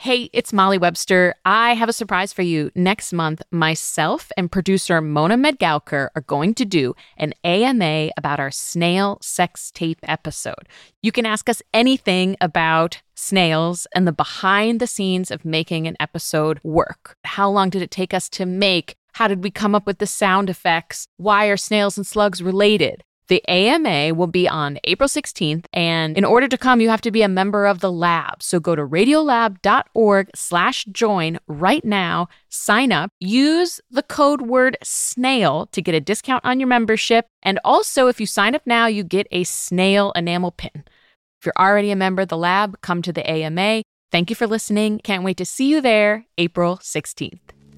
Hey, it's Molly Webster. I have a surprise for you. Next month, myself and producer Mona Medgalker are going to do an AMA about our snail sex tape episode. You can ask us anything about snails and the behind the scenes of making an episode work. How long did it take us to make? How did we come up with the sound effects? Why are snails and slugs related? The AMA will be on April 16th, and in order to come, you have to be a member of the lab. So go to radiolab.org/join right now, sign up, use the code word SNAIL to get a discount on your membership. And also, if you sign up now, you get a snail enamel pin. If you're already a member of the lab, come to the AMA. Thank you for listening. Can't wait to see you there, April 16th.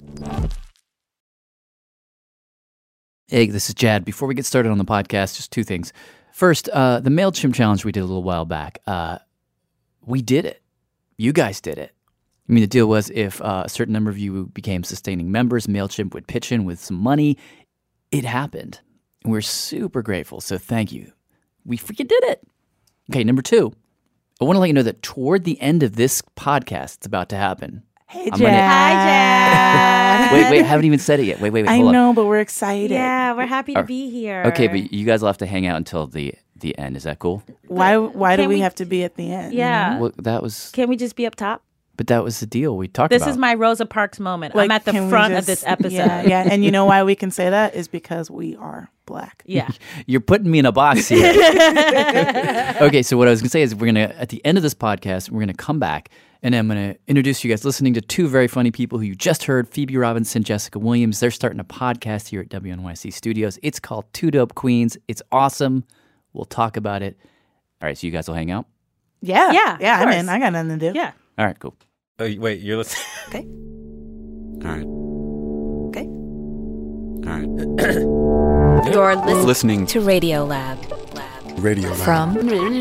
Hey, this is Jad. Before we get started on the podcast, just two things. First, the MailChimp challenge we did a little while back. We did it. You guys did it. I mean, the deal was if a certain number of you became sustaining members, MailChimp would pitch in with some money. It happened. And we're super grateful, so thank you. We freaking did it. Okay, number two, I want to let you know that toward the end of this podcast, it's about to happen. Hey, Jad. Hi, Jad. Wait, I haven't even said it yet. Wait, I hold know, on. but we're excited. Yeah, we're happy to be here. Okay, but you guys will have to hang out until the end. Is that cool? Why do we have to be at the end? Yeah. Well, that was... Can we just be up top? But that was the deal we talked This about. is my Rosa Parks moment. Like, I'm at the can we front of just- this episode. Yeah. And you know why we can say that is because we are Black. Yeah. You're putting me in a box here. Okay, so what I was going to say is we're going to, at the end of this podcast, we're going to come back and I'm going to introduce you guys listening to two very funny people who you just heard, Phoebe Robinson, Jessica Williams. They're starting a podcast here at WNYC Studios. It's called Two Dope Queens. It's awesome. We'll talk about it. All right, so you guys will hang out? Yeah. Yeah, Yeah, of I'm course. in. I got nothing to do. Yeah. All right, cool. Oh, wait, you're listening. Okay. All right. Okay. All right. You're Listening to Radio Lab. Radio Lab. From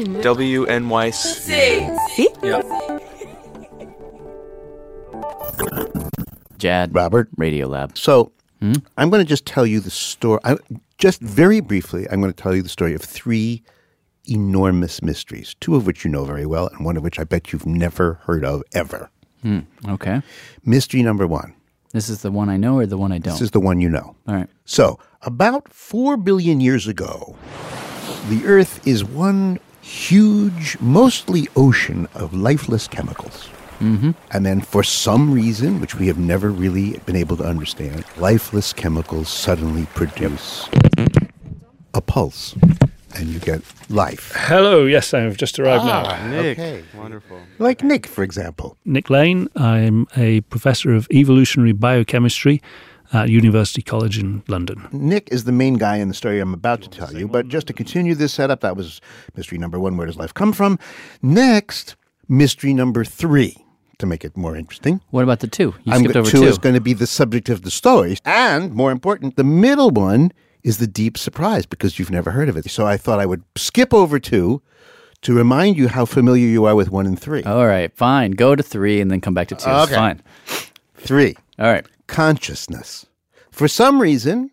WNYC. Jad. Robert. Radio Lab. So I'm going to just tell you the story. Just very briefly, I'm going to tell you the story of three enormous mysteries, two of which you know very well, and one of which I bet you've never heard of ever. Okay. Mystery number one. This is the one I know or the one I don't? This is the one you know. All right. So, about 4 billion years ago, the Earth is one huge, mostly ocean of lifeless chemicals. Mm-hmm. And then for some reason, which we have never really been able to understand, lifeless chemicals suddenly produce a pulse. And you get life. Hello, yes, I've just arrived now. Nick. Okay. Wonderful. Like Nick, for example. Nick Lane, I'm a professor of evolutionary biochemistry at University College in London. Nick is the main guy in the story I'm about to tell you. But just to continue this setup, that was mystery number one, where does life come from? Next, mystery number three, to make it more interesting. What about the two? You skipped over two. two. Is going to be the subject of the story. And, more important, the middle one is the deep surprise because you've never heard of it. So I thought I would skip over two to remind you how familiar you are with one and three. All right, fine. Go to three and then come back to two. It's Okay. fine. Three. All right. Consciousness. For some reason,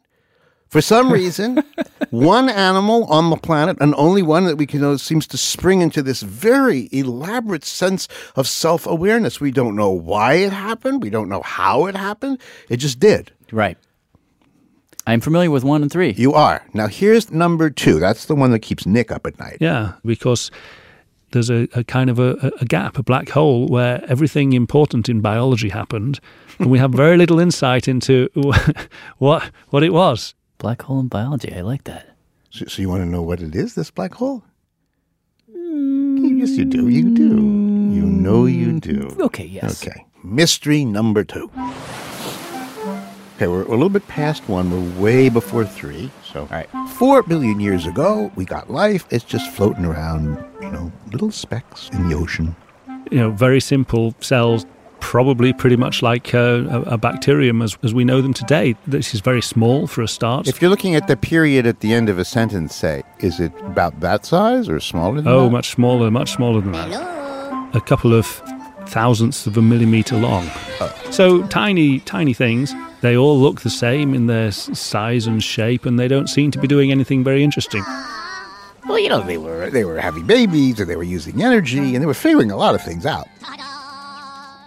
one animal on the planet, and only one that we can know, seems to spring into this very elaborate sense of self-awareness. We don't know why it happened. We don't know how it happened. It just did. Right. I'm familiar with one and three. You are. Now, here's number two. That's the one that keeps Nick up at night. Yeah, because there's a kind of a gap, a black hole, where everything important in biology happened, and we have very little insight into what it was. Black hole in biology. I like that. So you want to know what it is, this black hole? Yes, you do. You do. You know you do. Okay, yes. Okay. Mystery number two. Okay, we're a little bit past one. We're way before three. So, All right. 4 billion years ago, we got life. It's just floating around, little specks in the ocean. Very simple cells, probably pretty much like a bacterium as we know them today. This is very small for a start. If you're looking at the period at the end of a sentence, say, is it about that size or smaller than that? Oh, much smaller than that. A couple of thousandths of a millimeter long. So tiny things. They all look the same in their size and shape, and they don't seem to be doing anything very interesting. Well, they were having babies, and they were using energy, and they were figuring a lot of things out.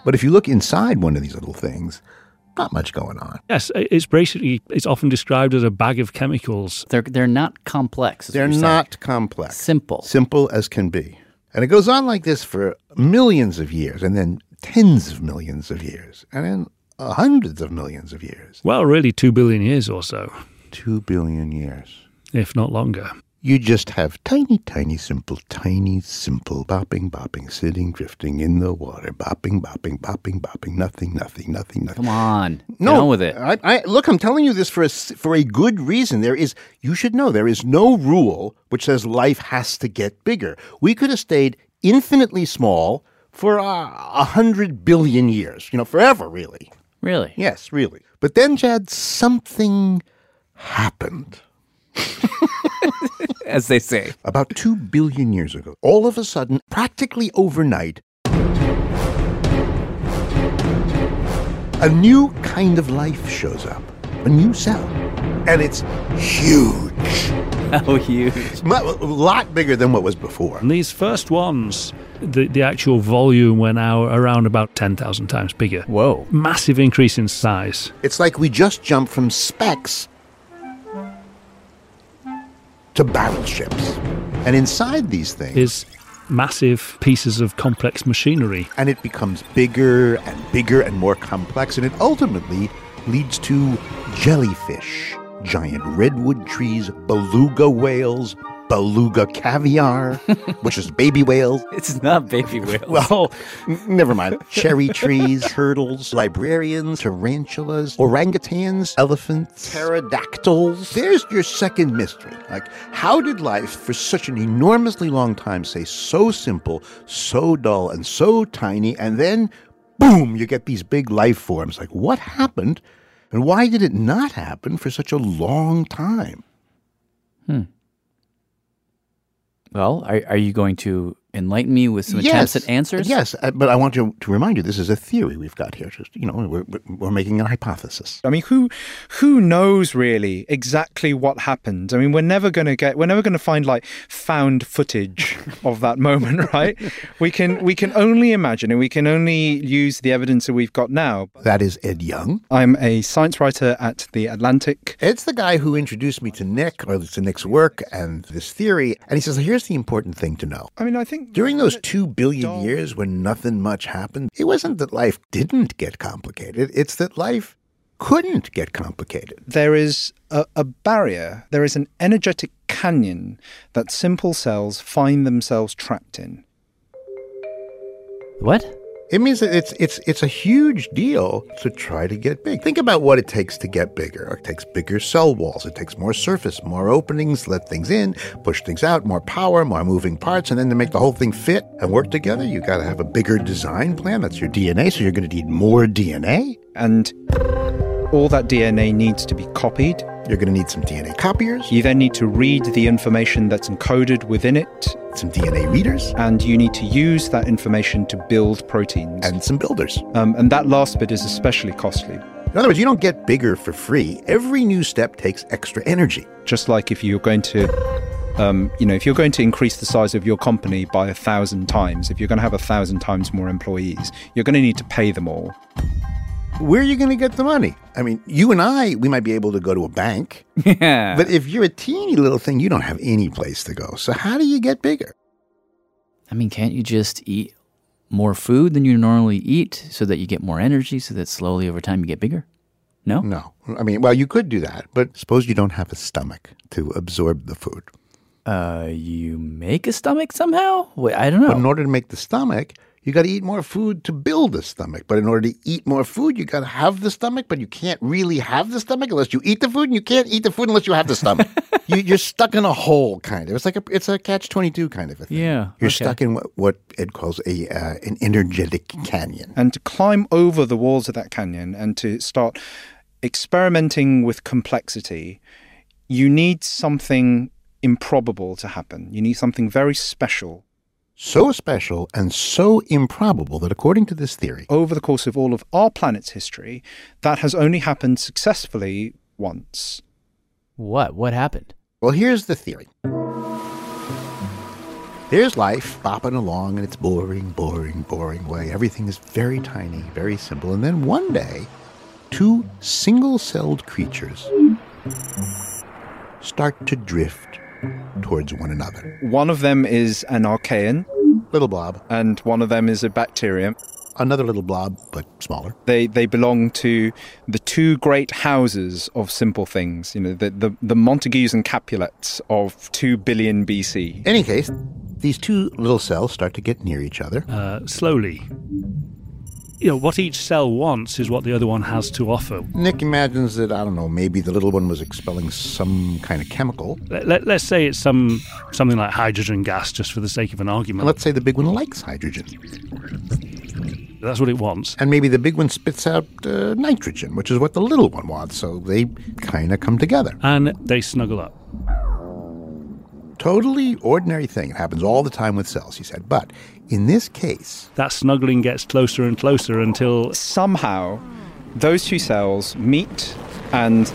But if you look inside one of these little things, not much going on. Yes, it's often described as a bag of chemicals. They're not complex. They're not complex. Simple. Simple as can be. And it goes on like this for millions of years, and then tens of millions of years, and then hundreds of millions of years. Well, really 2 billion years or so. 2 billion years. If not longer. You just have tiny, simple, bopping, bopping, sitting, drifting in the water, bopping, bopping, bopping, bopping, nothing. Come on. No, Get on with it. Look, I'm telling you this for a good reason. You should know, there is no rule which says life has to get bigger. We could have stayed infinitely small for 100 billion years, forever, really. Really? Yes, really. But then, Chad, something happened. As they say. About 2 billion years ago, all of a sudden, practically overnight, a new kind of life shows up, a new cell, and it's huge. How huge? A lot bigger than what was before. And these first ones, the actual volume went out around about 10,000 times bigger. Whoa. Massive increase in size. It's like we just jumped from specks to battleships. And inside these things is massive pieces of complex machinery. And it becomes bigger and more complex, and it ultimately leads to jellyfish, giant redwood trees, beluga whales, beluga caviar, which is baby whales. It's not baby whales. Well, never mind. Cherry trees, turtles, librarians, tarantulas, orangutans, elephants, pterodactyls. There's your second mystery. Like, how did life for such an enormously long time stay so simple, so dull, and so tiny, and then, boom, you get these big life forms? Like, what happened, and why did it not happen for such a long time? Well, are you going to enlighten me with some attempts at answers? Yes, but I want to remind you, this is a theory we've got here. Just, we're making a hypothesis. I mean, who knows really exactly what happened? I mean, we're never going to find like found footage of that moment, right? We can only imagine, and we can only use the evidence that we've got now. That is Ed Young. I'm a science writer at The Atlantic. Ed's the guy who introduced me to Nick, or to Nick's work and this theory. And he says, here's the important thing to know. I mean, I think during those 2 billion years when nothing much happened, it wasn't that life didn't get complicated. It's that life couldn't get complicated. There is a barrier. There is an energetic canyon that simple cells find themselves trapped in. What? It means that it's a huge deal to try to get big. Think about what it takes to get bigger. It takes bigger cell walls. It takes more surface, more openings, let things in, push things out, more power, more moving parts. And then to make the whole thing fit and work together, you got to have a bigger design plan. That's your DNA. So you're going to need more DNA. And all that DNA needs to be copied. You're going to need some DNA copiers. You then need to read the information that's encoded within it. Some DNA readers. And you need to use that information to build proteins. And some builders. And that last bit is especially costly. In other words, you don't get bigger for free. Every new step takes extra energy. Just like if you're going to, if you're going to increase the size of your company by 1,000 times, if you're going to have 1,000 times more employees, you're going to need to pay them all. Where are you going to get the money? I mean, you and I, we might be able to go to a bank. Yeah. But if you're a teeny little thing, you don't have any place to go. So how do you get bigger? I mean, can't you just eat more food than you normally eat so that you get more energy, so that slowly over time you get bigger? No? No. I mean, well, you could do that, but suppose you don't have a stomach to absorb the food. You make a stomach somehow? Wait, I don't know. But in order to make the stomach, you got to eat more food to build a stomach. But in order to eat more food, you got to have the stomach, but you can't really have the stomach unless you eat the food, and you can't eat the food unless you have the stomach. You're stuck in a hole, kind of. It's a catch-22 kind of a thing. Yeah. You're stuck in what Ed calls an energetic canyon. And to climb over the walls of that canyon and to start experimenting with complexity, you need something improbable to happen. You need something very special. So special and so improbable that according to this theory, over the course of all of our planet's history, that has only happened successfully once. What? What happened? Well, here's the theory. There's life bopping along in its boring, boring, boring way. Everything is very tiny, very simple. And then one day, two single-celled creatures start to drift towards one another. One of them is an archaean. Little blob. And one of them is a bacterium. Another little blob, but smaller. They belong to the two great houses of simple things, the Montagues and Capulets of 2 billion BC. In any case, these two little cells start to get near each other. Slowly. What each cell wants is what the other one has to offer. Nick imagines that, maybe the little one was expelling some kind of chemical. Let's say it's something like hydrogen gas, just for the sake of an argument. And let's say the big one likes hydrogen. That's what it wants. And maybe the big one spits out nitrogen, which is what the little one wants, so they kind of come together. And they snuggle up. Totally ordinary thing. It happens all the time with cells, he said. But in this case, that snuggling gets closer and closer until somehow those two cells meet and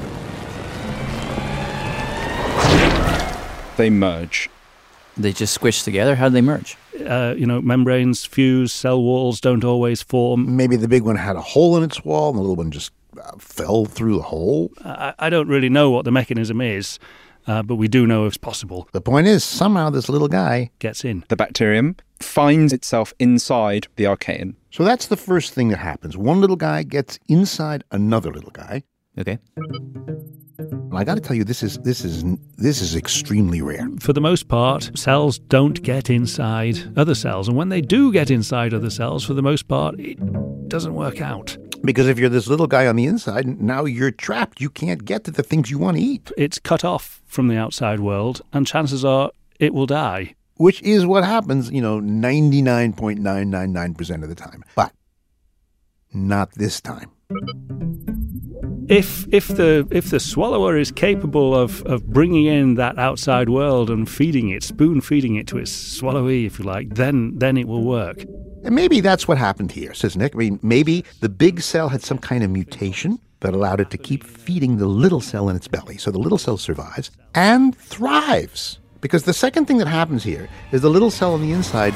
they merge. They just squish together? How do they merge? Membranes fuse, cell walls don't always form. Maybe the big one had a hole in its wall and the little one just fell through the hole. I don't really know what the mechanism is. But we do know it's possible. The point is, somehow this little guy gets in. The bacterium finds itself inside the archaean. So that's the first thing that happens. One little guy gets inside another little guy. Okay. And I got to tell you, this is extremely rare. For the most part, cells don't get inside other cells. And when they do get inside other cells, for the most part, it doesn't work out. Because if you're this little guy on the inside, now you're trapped. You can't get to the things you want to eat. It's cut off from the outside world, and chances are it will die. Which is what happens, 99.999% of the time. But not this time. If the swallower is capable of bringing in that outside world and feeding it, spoon-feeding it to its swallowee, if you like, then it will work. And maybe that's what happened here, says Nick. Maybe the big cell had some kind of mutation that allowed it to keep feeding the little cell in its belly. So the little cell survives and thrives. Because the second thing that happens here is the little cell on the inside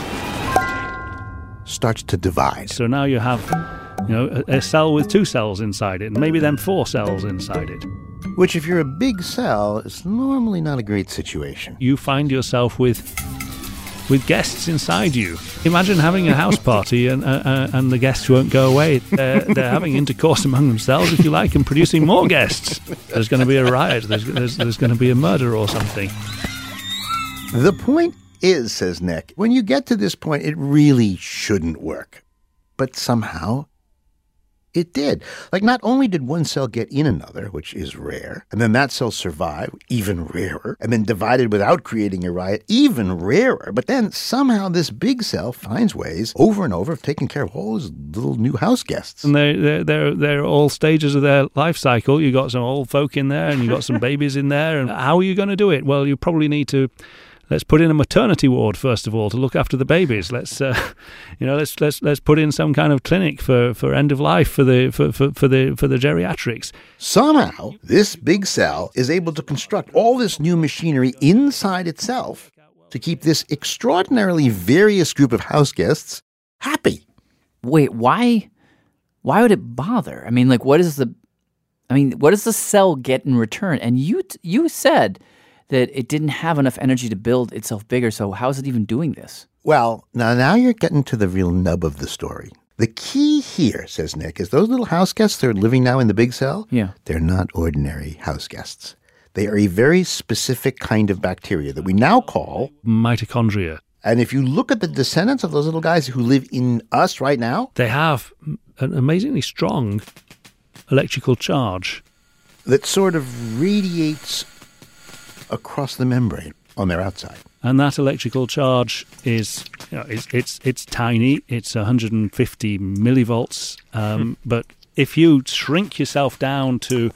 starts to divide. So now you have, a cell with 2 cells inside it, and maybe then 4 cells inside it. Which, if you're a big cell, is normally not a great situation. You find yourself with guests inside you. Imagine having a house party and the guests won't go away. They're having intercourse among themselves, if you like, and producing more guests. There's going to be a riot. There's going to be a murder or something. The point is, says Nick, when you get to this point, it really shouldn't work. But somehow it did. Like, not only did one cell get in another, which is rare, and then that cell survived, even rarer, and then divided without creating a riot, even rarer, but then somehow this big cell finds ways over and over of taking care of all his little new house guests. And they're all stages of their life cycle. You got some old folk in there, and you got some babies in there. And how are you going to do it? Well, you probably need to. Let's put in a maternity ward first of all to look after the babies. Let's put in some kind of clinic for end of life for the geriatrics. Somehow, this big cell is able to construct all this new machinery inside itself to keep this extraordinarily various group of house guests happy. Wait, why would it bother? What does the cell get in return? And you said that it didn't have enough energy to build itself bigger, so how is it even doing this? Well, now you're getting to the real nub of the story. The key here, says Nick, is those little house guests that are living now in the big cell, they're not ordinary house guests. They are a very specific kind of bacteria that we now call mitochondria. And if you look at the descendants of those little guys who live in us right now, they have an amazingly strong electrical charge that sort of radiates across the membrane on their outside. And that electrical charge is, it's tiny. It's 150 millivolts. But if you shrink yourself down to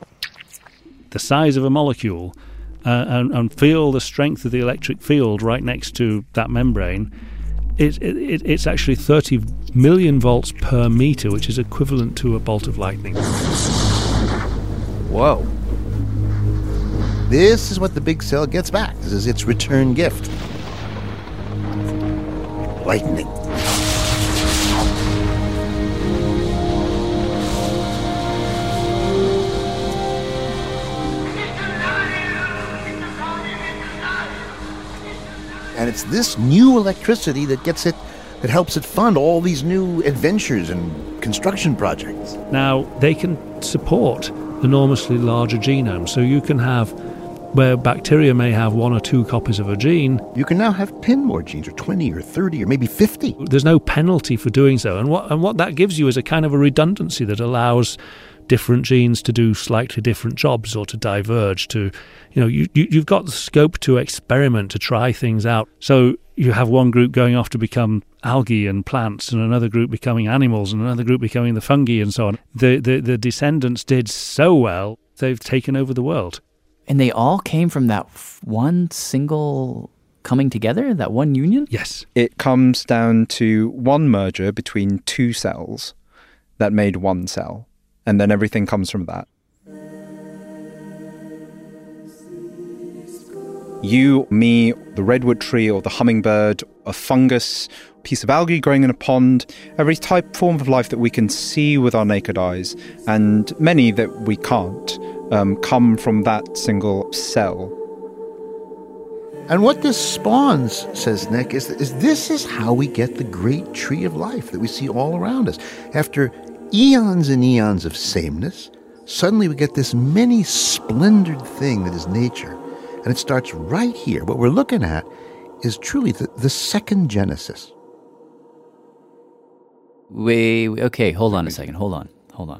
the size of a molecule and feel the strength of the electric field right next to that membrane, it's actually 30 million volts per meter, which is equivalent to a bolt of lightning. Whoa. This is what the big cell gets back. This is its return gift. lightning. And it's this new electricity that helps it fund all these new adventures and construction projects. Now, they can support enormously larger genomes. So you can have, where bacteria may have 1 or 2 copies of a gene, you can now have 10 more genes, or 20 or 30 or maybe 50. There's no penalty for doing so. And what that gives you is a kind of a redundancy that allows different genes to do slightly different jobs or to diverge to, you've got the scope to experiment, to try things out. So you have one group going off to become algae and plants, and another group becoming animals, and another group becoming the fungi and so on. The descendants did so well, they've taken over the world. And they all came from that one single coming together, that one union? Yes. It comes down to one merger between 2 cells that made 1 cell. And then everything comes from that. You, me, the redwood tree or the hummingbird, a fungus, a piece of algae growing in a pond, every form of life that we can see with our naked eyes, and many that we can't, come from that single cell. And what this spawns, says Nick, is this is how we get the great tree of life that we see all around us. After eons and eons of sameness, suddenly we get this many splendored thing that is nature. And it starts right here. What we're looking at is truly the second Genesis. Wait, okay, hold on a second. Hold on.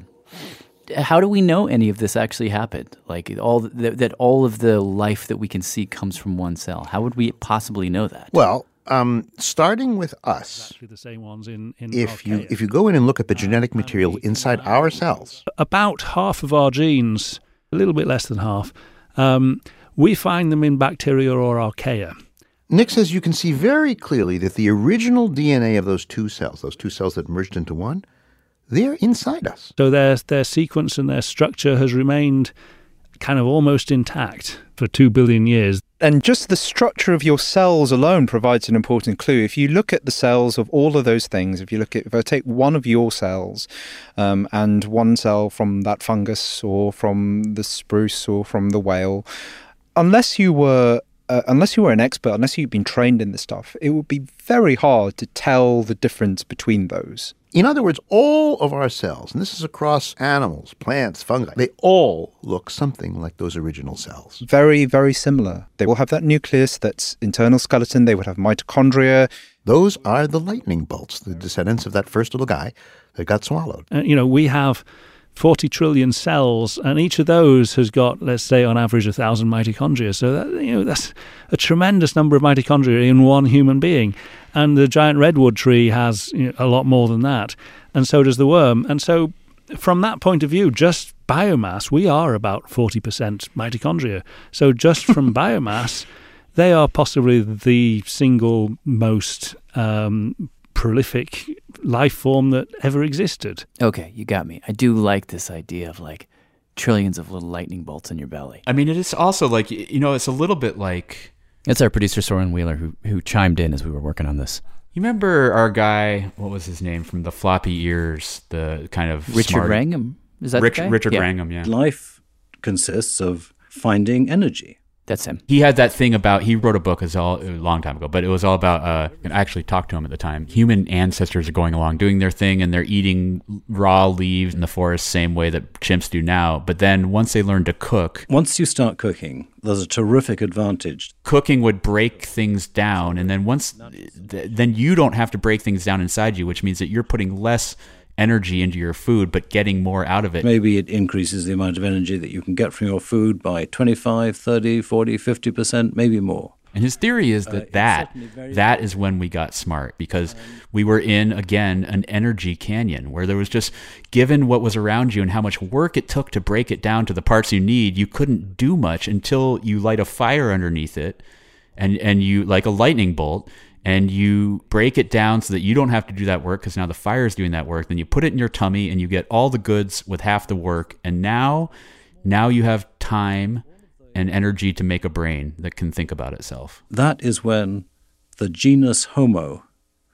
How do we know any of this actually happened? Like that all of the life that we can see comes from one cell. How would we possibly know that? Well, starting with us, Exactly the same ones in if Archaea. you go in and look at the genetic material inside our cells, About half of our genes, a little bit less than half, we find them in bacteria or archaea. Nick says you can see very clearly that the original DNA of those 2 cells that merged into one, they're inside us. So their sequence and their structure has remained kind of almost intact for 2 billion years. And just the structure of your cells alone provides an important clue. If you look at the cells of all of those things, if I take one of your cells and one cell from that fungus or from the spruce or from the whale, unless you were an expert, unless you've been trained in this stuff, it would be very hard to tell the difference between those. In other words, all of our cells, and this is across animals, plants, fungi, they all look something like those original cells. Very, very similar. They will have that nucleus, that's internal skeleton. They would have mitochondria. Those are the lightning bolts, the descendants of that first little guy that got swallowed. We have 40 trillion cells, and each of those has got, let's say, on average, 1,000 mitochondria. So that's a tremendous number of mitochondria in one human being. And the giant redwood tree has a lot more than that, and so does the worm. And so, from that point of view, just biomass, we are about 40% mitochondria. So just from biomass, they are possibly the single most prolific life form that ever existed. Okay, you got me. I do like this idea of like trillions of little lightning bolts in your belly. I mean, it is also like, it's a little bit like... That's our producer, Soren Wheeler, who chimed in as we were working on this. You remember our guy, what was his name, from the floppy ears, the kind of Richard Wrangham? Is that the guy? Richard Wrangham, yeah. Life consists of finding energy. That's him. He had that thing about, he wrote a book a long time ago, but it was all about, I actually talked to him at the time. Human ancestors are going along, doing their thing, and they're eating raw leaves in the forest, same way that chimps do now. But then once they learn to cook... Once you start cooking, there's a terrific advantage. Cooking would break things down, and then then you don't have to break things down inside you, which means that you're putting less energy into your food, but getting more out of it. Maybe it increases the amount of energy that you can get from your food by 25, 30, 40, 50%, maybe more. And his theory is that is when we got smart, because we were in, again, an energy canyon where there was just, given what was around you and how much work it took to break it down to the parts you need, you couldn't do much until you light a fire underneath it and you, like a lightning bolt, and you break it down so that you don't have to do that work because now the fire is doing that work. Then you put it in your tummy and you get all the goods with half the work. And now you have time and energy to make a brain that can think about itself. That is when the genus Homo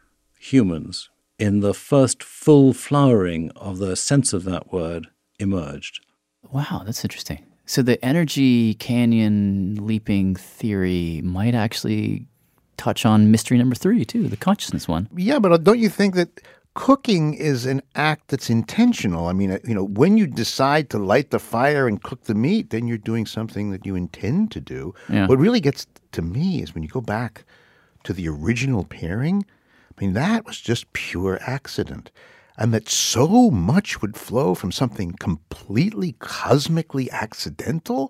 humans, in the first full flowering of the sense of that word, emerged. Wow, that's interesting. So the energy canyon leaping theory might actually touch on mystery number 3, too, the consciousness one. Yeah, but don't you think that cooking is an act that's intentional? I mean, when you decide to light the fire and cook the meat, then you're doing something that you intend to do. Yeah. What really gets to me is when you go back to the original pairing, I mean, that was just pure accident. And that so much would flow from something completely cosmically accidental,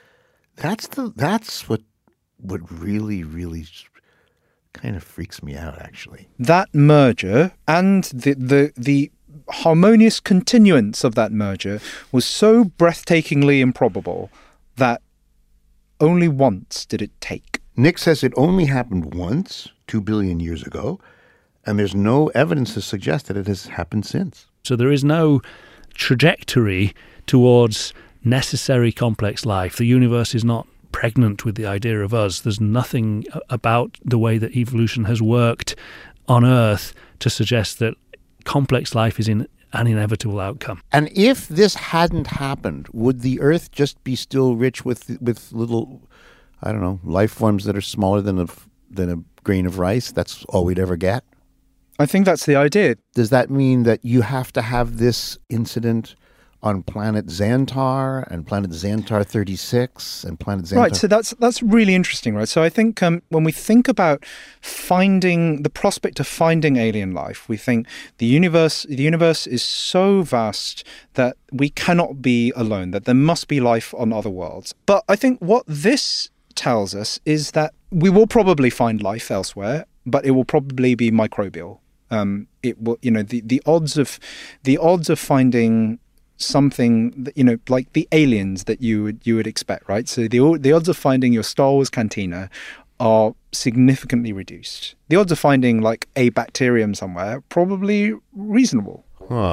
that's what really, really kind of freaks me out, actually. That merger and the harmonious continuance of that merger was so breathtakingly improbable that only once did it take. Nick says it only happened once, 2 billion years ago, and there's no evidence to suggest that it has happened since. So there is no trajectory towards necessary complex life. The universe is not pregnant with the idea of us. There's nothing about the way that evolution has worked on Earth to suggest that complex life is an inevitable outcome. And if this hadn't happened, would the Earth just be still rich with little, I don't know, life forms that are smaller than a grain of rice? That's all we'd ever get? I think that's the idea. Does that mean that you have to have this incident on planet Xantar and planet Xantar 36 and planet Xantar? Right, so that's really interesting, right? So I think when we think about finding the prospect of finding alien life, we think the universe is so vast that we cannot be alone, that there must be life on other worlds. But I think what this tells us is that we will probably find life elsewhere, but it will probably be microbial. It will, the odds of finding something that, like the aliens that you would expect, right? So the odds of finding your Star Wars cantina are significantly reduced. The odds of finding like a bacterium somewhere probably reasonable.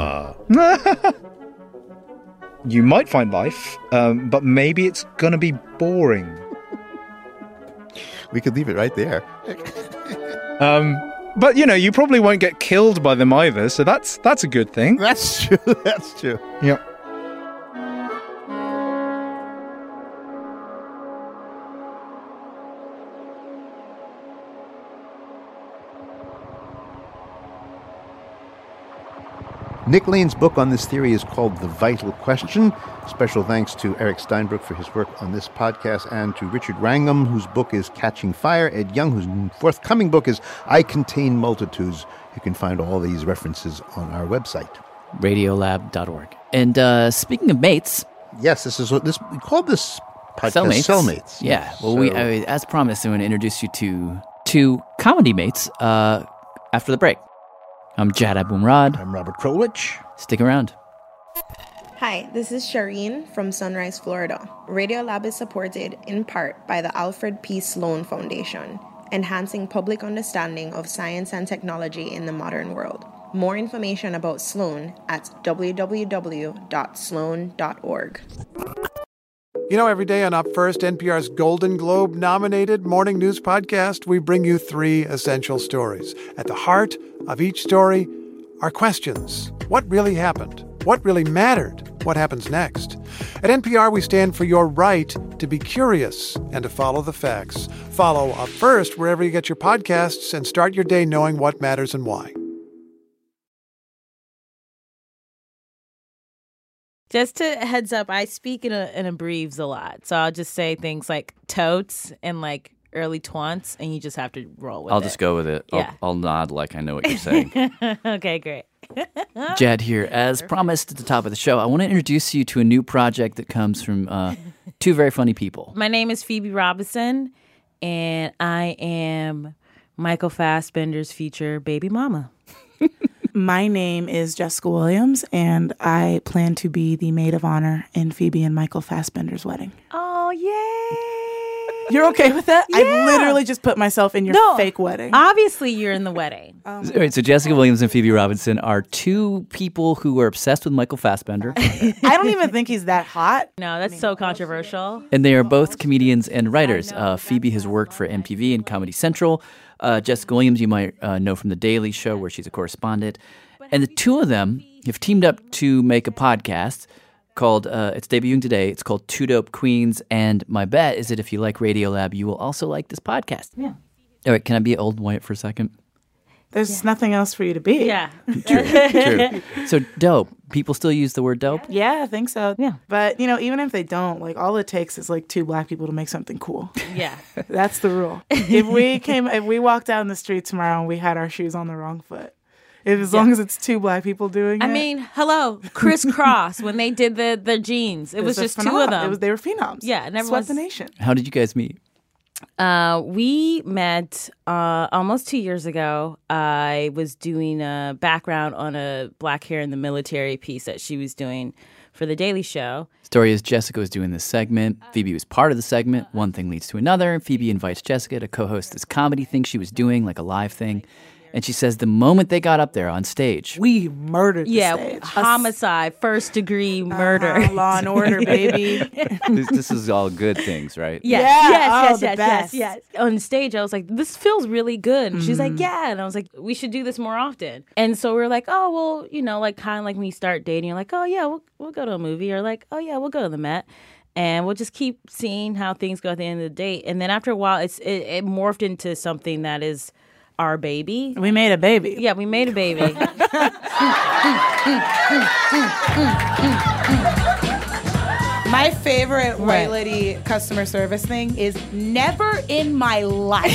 You might find life, but maybe it's gonna be boring. We could leave it right there. But you probably won't get killed by them either, so that's a good thing. That's true. That's true. Yep. Nick Lane's book on this theory is called The Vital Question. Special thanks to Eric Steinbrook for his work on this podcast, and to Richard Wrangham, whose book is Catching Fire, Ed Young, whose forthcoming book is I Contain Multitudes. You can find all these references on our website, Radiolab.org. And speaking of mates... Yes, we called this podcast Cellmates. Yeah, well, we as promised, I'm going to introduce you to two comedy mates after the break. I'm Jad Abumrad. I'm Robert Krulwich. Stick around. Hi, this is Shireen from Sunrise, Florida. Radiolab is supported in part by the Alfred P. Sloan Foundation, enhancing public understanding of science and technology in the modern world. More information about Sloan at www.sloan.org. Every day on Up First, NPR's Golden Globe-nominated morning news podcast, we bring you 3 essential stories. At the heart of each story are questions. What really happened? What really mattered? What happens next? At NPR, we stand for your right to be curious and to follow the facts. Follow Up First wherever you get your podcasts and start your day knowing what matters and why. Just a heads up, I speak in a breves a lot. So I'll just say things like totes and like early twants, and you just have to roll with it. I'll just go with it. Yeah. I'll nod like I know what you're saying. Okay, great. Jad here. As promised at the top of the show, I want to introduce you to a new project that comes from 2 very funny people. My name is Phoebe Robinson, and I am Michael Fassbender's future baby mama. My name is Jessica Williams, and I plan to be the maid of honor in Phoebe and Michael Fassbender's wedding. Oh, yay! You're okay with that? Yeah. I literally just put myself in your fake wedding. Obviously, you're in the wedding. Right, so Jessica Williams and Phoebe Robinson are 2 people who are obsessed with Michael Fassbender. I don't even think he's that hot. No, that's so controversial. And they are both comedians and writers. Phoebe has worked for MTV and Comedy Central. Jessica Williams, you might know from The Daily Show, where she's a correspondent. And the two of them have teamed up to make a podcast called, it's debuting today. It's called Two Dope Queens. And my bet is that if you like Radiolab, you will also like this podcast. Yeah. All right, can I be old and white for a second? There's nothing else for you to be. Yeah. True. So dope. People still use the word dope? Yeah, I think so. Yeah. But, even if they don't, like, all it takes is, like, two black people to make something cool. Yeah. That's the rule. If we walked out in the street tomorrow and we had our shoes on the wrong foot, as long as it's two black people doing it. I mean, hello, Crisscross, when they did the jeans. It was just two of them. They were phenoms. Yeah. And Swept the nation. How did you guys meet? We met almost 2 years ago. I was doing a background on a Black Hair in the Military piece that she was doing for The Daily Show. Story is Jessica was doing this segment. Phoebe was part of the segment. One thing leads to another. Phoebe invites Jessica to co-host this comedy thing she was doing, like a live thing. And she says the moment they got up there on stage, we murdered the stage. Homicide, first degree murder. Law and order, baby. this is all good things, right? Yes. On stage, I was like, this feels really good. And she's like, yeah. And I was like, we should do this more often. And so we're like, oh, well, like kind of like when you start dating, you're like, oh, yeah, we'll go to a movie. Or like, oh, yeah, we'll go to the Met. And we'll just keep seeing how things go at the end of the date. And then after a while, it morphed into something that is our baby. We made a baby. Yeah, we made a baby. My favorite white lady customer service thing is never in my life.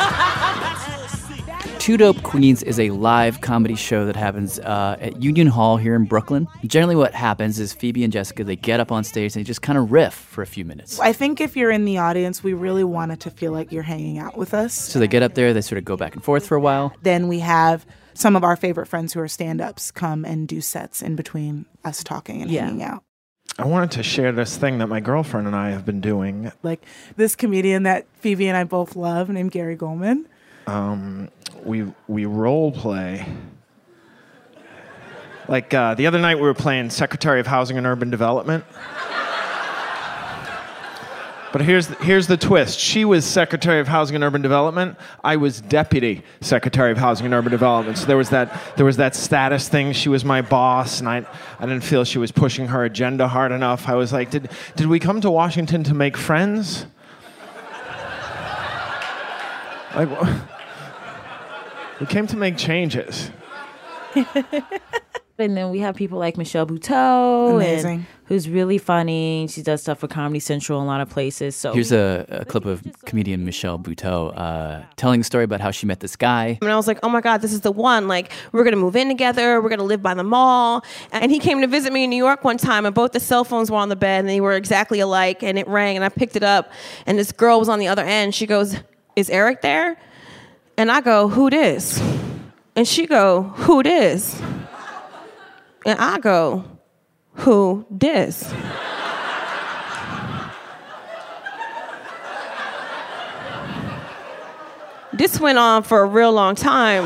Two Dope Queens is a live comedy show that happens at Union Hall here in Brooklyn. Generally what happens is Phoebe and Jessica, they get up on stage and they just kind of riff for a few minutes. I think if you're in the audience, we really want it to feel like you're hanging out with us. So they get up there, they sort of go back and forth for a while. Then we have some of our favorite friends who are stand-ups come and do sets in between us talking and hanging out. I wanted to share this thing that my girlfriend and I have been doing. Like this comedian that Phoebe and I both love named Gary Goldman. We role play. Like the other night we were playing Secretary of Housing and Urban Development. But here's the twist. She was Secretary of Housing and Urban Development. I was Deputy Secretary of Housing and Urban Development. So there was that status thing. She was my boss, and I didn't feel she was pushing her agenda hard enough. I was like, did we come to Washington to make friends? Like, we came to make changes. And then we have people like Michelle Buteau. Amazing. Who's really funny. She does stuff for Comedy Central in a lot of places. So here's a clip of comedian Michelle Buteau telling a story about how she met this guy. And I was like, oh my God, this is the one. Like, we're going to move in together. We're going to live by the mall. And he came to visit me in New York one time, and both the cell phones were on the bed, and they were exactly alike. And it rang, and I picked it up, and this girl was on the other end. She goes, is Eric there? And I go, who dis? And she go, who dis? And I go, who dis? This went on for a real long time.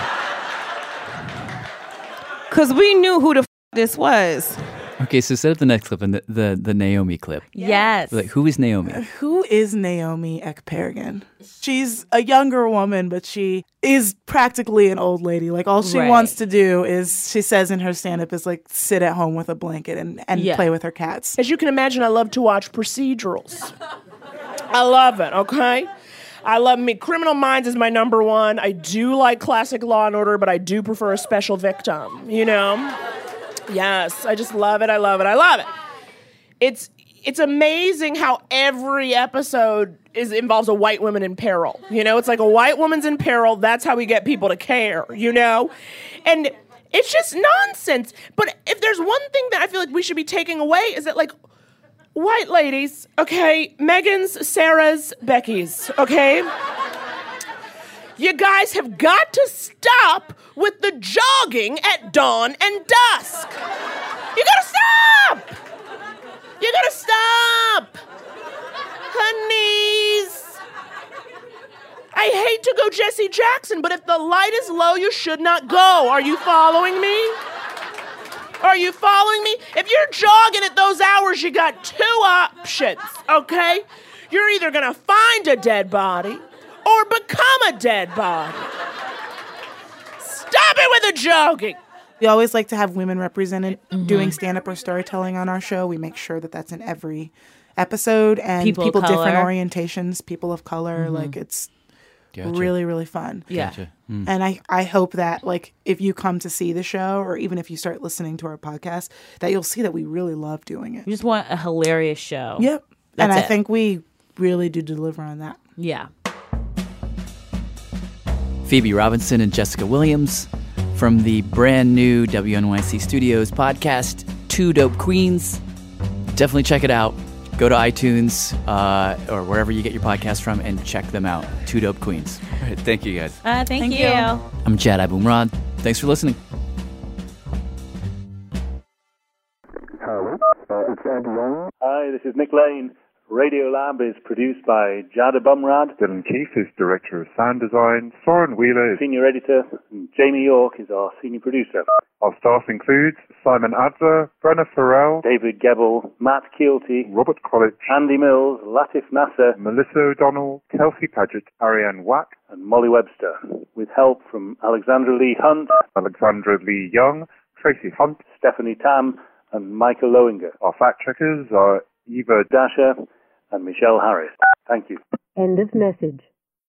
Because we knew who the this was. Okay, so set up the next clip and the Naomi clip. Yes. Like, who is Naomi? Who is Naomi Ekperigin? She's a younger woman, but she is practically an old lady. Like, all she wants to do is, she says in her stand-up, is like sit at home with a blanket and play with her cats. As you can imagine, I love to watch procedurals. I love it, okay? I love me. Criminal Minds is my number one. I do like classic Law and Order, but I do prefer a special victim, you know? Yes, I just love it. I love it. I love it. It's amazing how every episode involves a white woman in peril. You know, it's like a white woman's in peril. That's how we get people to care, you know? And it's just nonsense. But if there's one thing that I feel like we should be taking away is that, like, white ladies, okay, Megans, Sarahs, Beckys, okay? You guys have got to stop with the jogging at dawn and dusk. You gotta stop! You gotta stop! Honeys! I hate to go Jesse Jackson, but if the light is low, you should not go. Are you following me? Are you following me? If you're jogging at those hours, you got two options, okay? You're either gonna find a dead body, or or become a dead body. Stop it with the joking. We always like to have women represented doing stand-up or storytelling on our show. We make sure that that's in every episode. And people different orientations, people of color. Like, it's really, really fun. Yeah. Gotcha. And I hope that, like, if you come to see the show or even if you start listening to our podcast, that you'll see that we really love doing it. We just want a hilarious show. Yep. That's and I it. think we really do deliver on that. Yeah. Phoebe Robinson and Jessica Williams from the brand new WNYC Studios podcast, Two Dope Queens. Definitely check it out. Go to iTunes or wherever you get your podcast from and check them out. Two Dope Queens. All right, thank you, guys. Thank you. I'm Jad Abumrad. Thanks for listening. Hello, it's Ed Young. Hi, this is Nick Lane. Radiolab is produced by Jada Bumrad. Dylan Keefe is Director of Sound Design. Soren Wheeler is Senior Editor. And Jamie York is our Senior Producer. Our staff includes Simon Adler, Brenna Farrell, David Gebel, Matt Keelty, Robert College, Andy Mills, Latif Nasser, Melissa O'Donnell, Kelsey Paget, Ariane Wack, and Molly Webster, with help from Alexandra Lee Hunt, Alexandra Lee Young, Tracy Hunt, Stephanie Tam, and Michael Lowinger. Our fact checkers are Eva Dasher and Michelle Harris. Thank you. End of message.